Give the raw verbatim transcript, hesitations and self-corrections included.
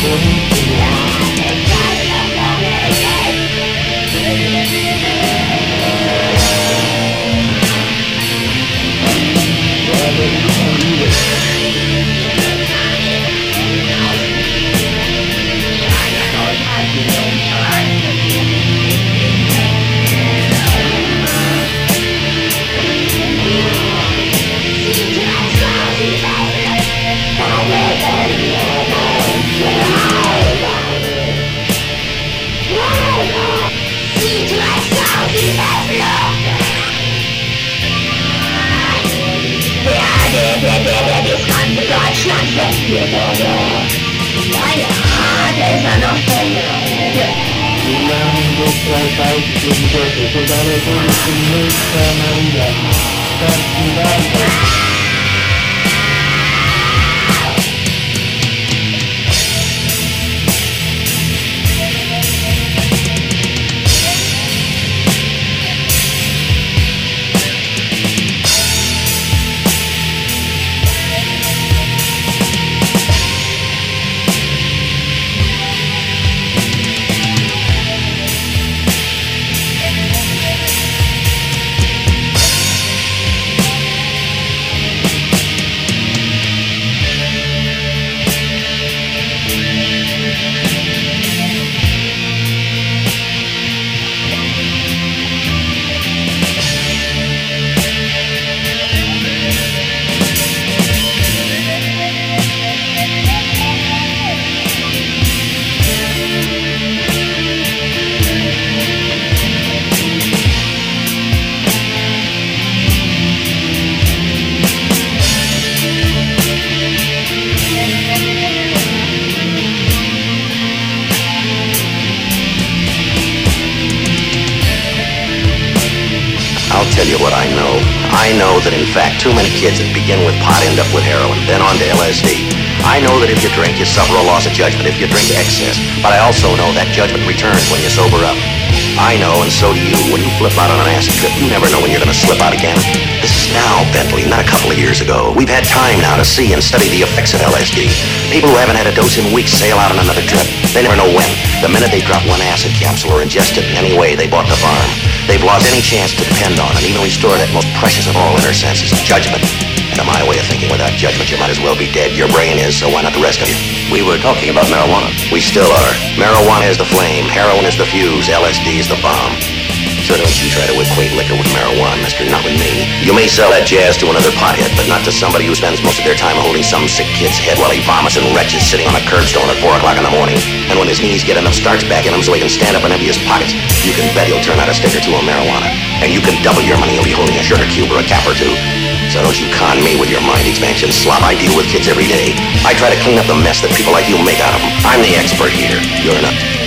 I'll tell you what I know. I know that, in fact, too many kids that begin with pot end up with heroin, then on to L S D. I know that if you drink, you suffer a loss of judgment if you drink excess. But I also know that judgment returns when you sober up. I know, and so do you. When you flip out on an acid trip, you never know when you're going to slip out again. This is now, Bentley, not a couple of years ago. We've had time now to see and study the effects of L S D. People who haven't had a dose in weeks sail out on another trip. They never know when. The minute they drop one acid capsule or ingest it in any way, they bought the farm. They've lost any chance to depend on and even restore that most precious of all inner senses, judgment. And to my way of thinking, without judgment, you might as well be dead. Your brain is, so why not the rest of you? We were talking about marijuana. We still are. Marijuana is the flame, heroin is the fuse, L S D is the bomb. So don't you try to equate liquor with marijuana, mister, not with me. You may sell that jazz to another pothead, but not to somebody who spends most of their time holding some sick kid's head while he vomits and retches sitting on a curbstone at four o'clock in the morning. And when his knees get enough starch back in him so he can stand up and empty his pockets, you can bet he'll turn out a stick or two of marijuana. And you can double your money, he'll be holding a sugar cube or a cap or two. So don't you con me with your mind expansion slop. I deal with kids every day. I try to clean up the mess that people like you make out of them. I'm the expert here. You're not.